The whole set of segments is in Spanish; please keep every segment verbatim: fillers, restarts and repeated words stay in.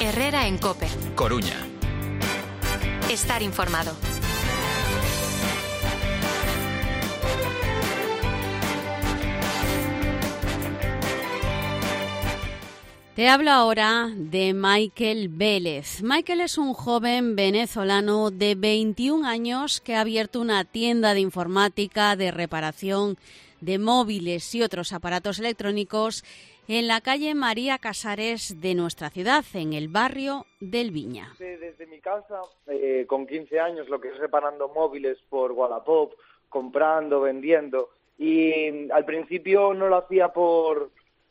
Herrera en COPE. Coruña. Estar informado. Te hablo ahora de Michael Vélez. Michael es un joven venezolano de veintiún años que ha abierto una tienda de informática, de reparación de móviles y otros aparatos electrónicos en la calle María Casares de nuestra ciudad, en el barrio del Viña. Desde mi casa, eh, con quince años, lo que es reparando móviles por Wallapop, comprando, vendiendo. Y al principio no lo hacía por...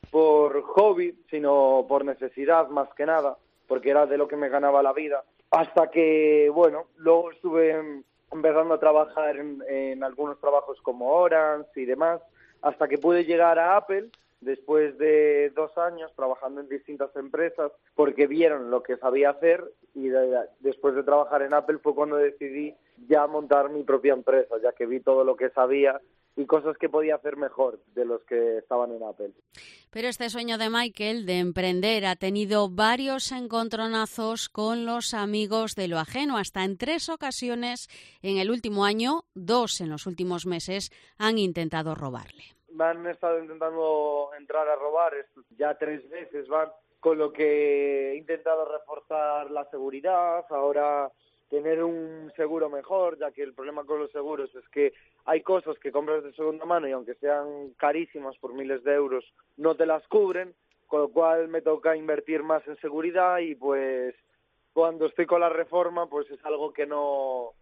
por hobby, sino por necesidad más que nada, porque era de lo que me ganaba la vida, hasta que, bueno, luego estuve empezando a trabajar en, en algunos trabajos como Orange y demás, hasta que pude llegar a Apple, después de dos años trabajando en distintas empresas, porque vieron lo que sabía hacer, y de, después de trabajar en Apple fue cuando decidí ya montar mi propia empresa, ya que vi todo lo que sabía y cosas que podía hacer mejor de los que estaban en Apple. Pero este sueño de Michael de emprender ha tenido varios encontronazos con los amigos de lo ajeno. Hasta en tres ocasiones en el último año, dos en los últimos meses, han intentado robarle. Me han estado intentando entrar a robar, ya tres veces van, con lo que he intentado reforzar la seguridad, ahora tener un seguro mejor, ya que el problema con los seguros es que hay cosas que compras de segunda mano y aunque sean carísimas por miles de euros, no te las cubren, con lo cual me toca invertir más en seguridad y pues cuando estoy con la reforma pues es algo que no,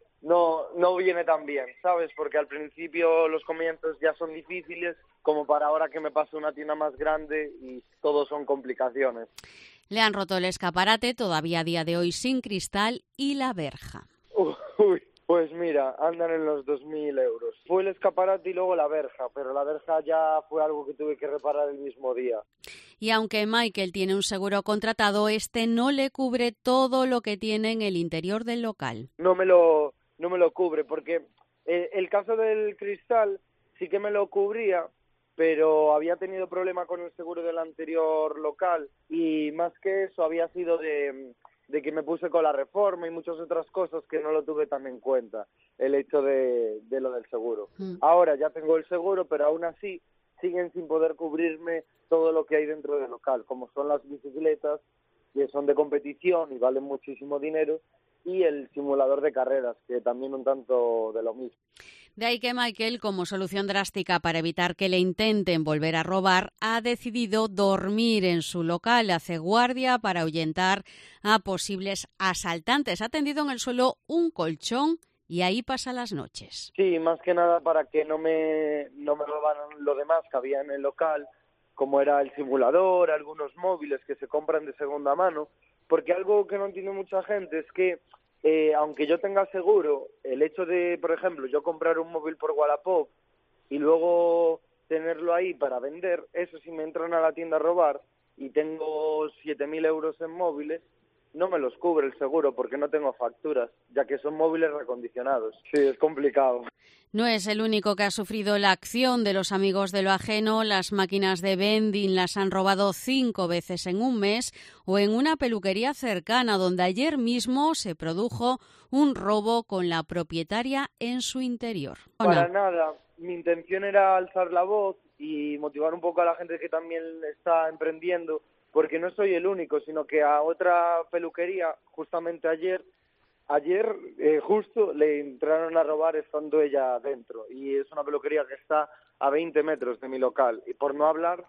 no, no viene tan bien, ¿sabes? Porque al principio los comienzos ya son difíciles, como para ahora que me paso una tienda más grande y todo son complicaciones. Le han roto el escaparate, todavía a día de hoy sin cristal, y la verja. Uy, pues mira, andan en los dos mil euros. Fue el escaparate y luego la verja, pero la verja ya fue algo que tuve que reparar el mismo día. Y aunque Michael tiene un seguro contratado, este no le cubre todo lo que tiene en el interior del local. No me lo, no me lo cubre, porque el, el caso del cristal sí que me lo cubría, pero había tenido problema con el seguro del anterior local y más que eso había sido de, de que me puse con la reforma y muchas otras cosas que no lo tuve tan en cuenta, el hecho de, de lo del seguro. Mm. Ahora ya tengo el seguro, pero aún así siguen sin poder cubrirme todo lo que hay dentro del local, como son las bicicletas, que son de competición y valen muchísimo dinero, y el simulador de carreras, que también un tanto de lo mismo. De ahí que Michael, como solución drástica para evitar que le intenten volver a robar, ha decidido dormir en su local, hace guardia para ahuyentar a posibles asaltantes. Ha tendido en el suelo un colchón y ahí pasa las noches. Sí, más que nada para que no me, no me robaran lo demás que había en el local, como era el simulador, algunos móviles que se compran de segunda mano, porque algo que no entiende mucha gente es que Eh, aunque yo tenga seguro, el hecho de, por ejemplo, yo comprar un móvil por Wallapop y luego tenerlo ahí para vender, eso si me entran a la tienda a robar y tengo siete mil euros en móviles, no me los cubre el seguro porque no tengo facturas, ya que son móviles recondicionados. Sí, es complicado. No es el único que ha sufrido la acción de los amigos de lo ajeno. Las máquinas de vending las han robado cinco veces en un mes, o en una peluquería cercana donde ayer mismo se produjo un robo con la propietaria en su interior. Para nada, mi intención era alzar la voz y motivar un poco a la gente que también está emprendiendo, porque no soy el único, sino que a otra peluquería, justamente ayer, ayer eh, justo le entraron a robar estando ella dentro, y es una peluquería que está a veinte metros de mi local, y por no hablar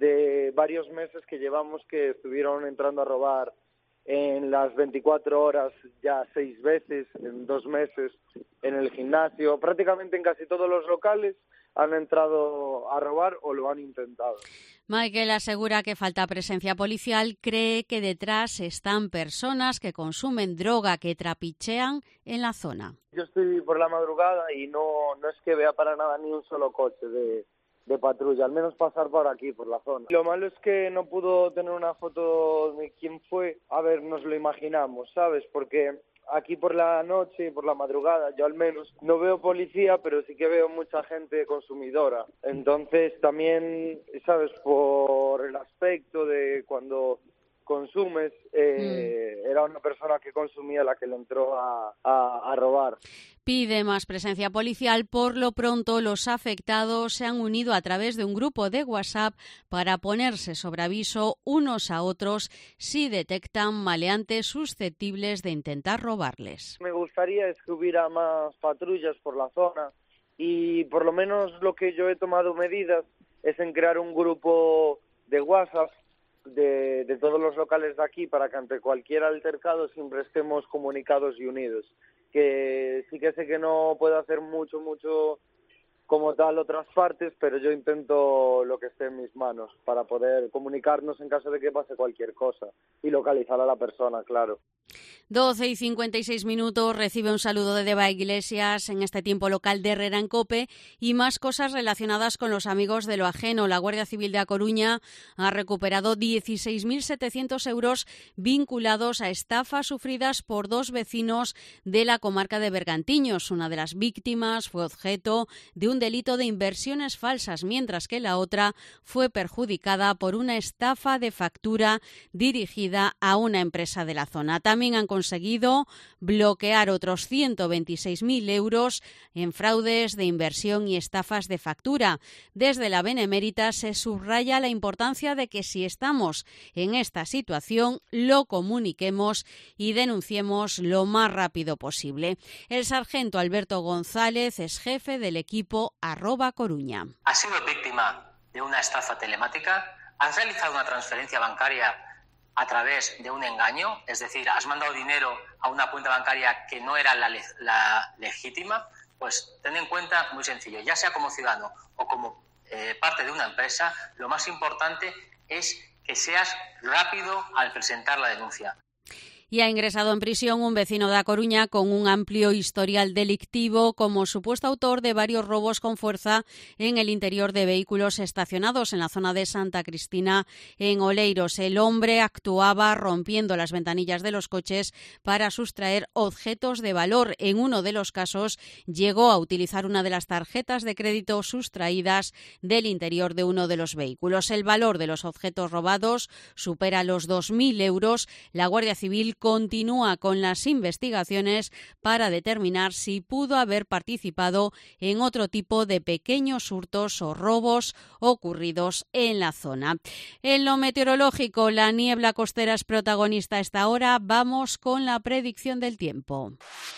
de varios meses que llevamos que estuvieron entrando a robar en las veinticuatro horas ya seis veces, en dos meses, en el gimnasio, prácticamente en casi todos los locales han entrado a robar o lo han intentado. Michael asegura que falta presencia policial, cree que detrás están personas que consumen droga, que trapichean en la zona. Yo estoy por la madrugada y no, no es que vea para nada ni un solo coche de, de patrulla, al menos pasar por aquí, por la zona. Lo malo es que no pudo tener una foto de quién fue. A ver, nos lo imaginamos, ¿sabes? Porque aquí por la noche, por la madrugada, yo al menos no veo policía, pero sí que veo mucha gente consumidora. Entonces también, ¿sabes? Por el aspecto de cuando consumes, eh, mm. era una persona que consumía la que le entró a, a, a robar. Pide más presencia policial. Por lo pronto, los afectados se han unido a través de un grupo de WhatsApp para ponerse sobre aviso unos a otros si detectan maleantes susceptibles de intentar robarles. Me gustaría es que hubiera más patrullas por la zona y por lo menos lo que yo he tomado medidas es en crear un grupo de WhatsApp de, de todos los locales de aquí para que ante cualquier altercado siempre estemos comunicados y unidos. Que sí que sé que no puedo hacer mucho, mucho como tal otras partes, pero yo intento lo que esté en mis manos para poder comunicarnos en caso de que pase cualquier cosa y localizar a la persona, claro. doce y cincuenta y seis minutos, recibe un saludo de Deva Iglesias en este tiempo local de Herrera en COPE y más cosas relacionadas con los amigos de lo ajeno. La Guardia Civil de A Coruña ha recuperado dieciséis mil setecientos euros vinculados a estafas sufridas por dos vecinos de la comarca de Bergantiños. Una de las víctimas fue objeto de un delito de inversiones falsas, mientras que la otra fue perjudicada por una estafa de factura dirigida a una empresa de la zona. También han conseguido bloquear otros ciento veintiséis mil euros en fraudes de inversión y estafas de factura. Desde la Benemérita se subraya la importancia de que si estamos en esta situación lo comuniquemos y denunciemos lo más rápido posible. El sargento Alberto González es jefe del equipo arroba Coruña. ¿Has sido víctima de una estafa telemática? ¿Has realizado una transferencia bancaria a través de un engaño? Es decir, ¿has mandado dinero a una cuenta bancaria que no era la, le- la legítima? Pues ten en cuenta, muy sencillo, ya sea como ciudadano o como eh, parte de una empresa, lo más importante es que seas rápido al presentar la denuncia. Y ha ingresado en prisión un vecino de A Coruña con un amplio historial delictivo como supuesto autor de varios robos con fuerza en el interior de vehículos estacionados en la zona de Santa Cristina, en Oleiros. El hombre actuaba rompiendo las ventanillas de los coches para sustraer objetos de valor. En uno de los casos llegó a utilizar una de las tarjetas de crédito sustraídas del interior de uno de los vehículos. El valor de los objetos robados supera los dos mil euros. La Guardia Civil continúa con las investigaciones para determinar si pudo haber participado en otro tipo de pequeños hurtos o robos ocurridos en la zona. En lo meteorológico, la niebla costera es protagonista a esta hora. Vamos con la predicción del tiempo.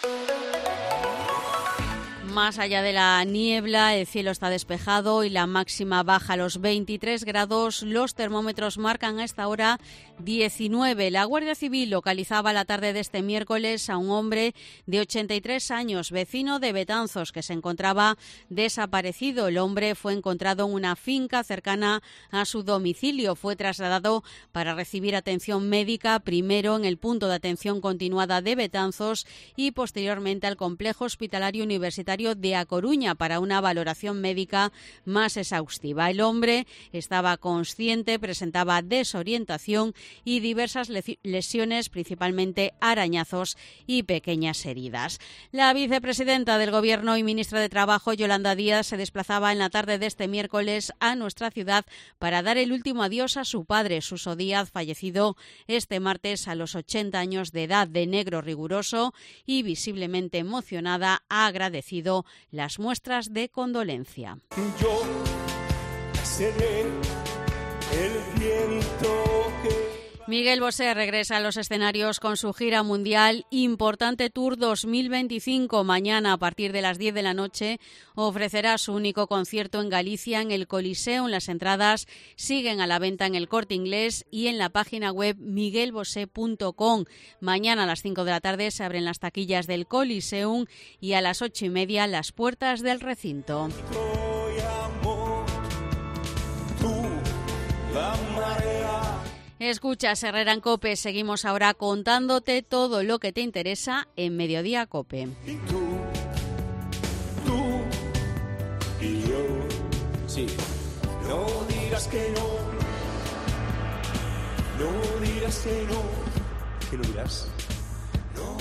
Más allá de la niebla, el cielo está despejado y la máxima baja a los veintitrés grados. Los termómetros marcan a esta hora diecinueve. La Guardia Civil localizaba la tarde de este miércoles a un hombre de ochenta y tres años, vecino de Betanzos, que se encontraba desaparecido. El hombre fue encontrado en una finca cercana a su domicilio. Fue trasladado para recibir atención médica, primero en el punto de atención continuada de Betanzos y posteriormente al complejo hospitalario universitario de A Coruña para una valoración médica más exhaustiva. El hombre estaba consciente, presentaba desorientación y diversas lesiones, principalmente arañazos y pequeñas heridas. La vicepresidenta del Gobierno y ministra de Trabajo, Yolanda Díaz, se desplazaba en la tarde de este miércoles a nuestra ciudad para dar el último adiós a su padre, Suso Díaz, fallecido este martes a los ochenta años de edad. De negro riguroso y visiblemente emocionada, ha agradecido las muestras de condolencia. Yo seré el viento que... Miguel Bosé regresa a los escenarios con su gira mundial Importante Tour dos mil veinticinco. Mañana, a partir de las diez de la noche, ofrecerá su único concierto en Galicia, en el Coliseum. Las entradas siguen a la venta en el Corte Inglés y en la página web miguel bosé punto com. Mañana a las cinco de la tarde se abren las taquillas del Coliseum y a las ocho y media las puertas del recinto. Escuchas Herrera en COPE. Seguimos ahora contándote todo lo que te interesa en Mediodía COPE. Y tú, tú y yo, sí. No digas que no, no digas que no. ¿Qué no dirás?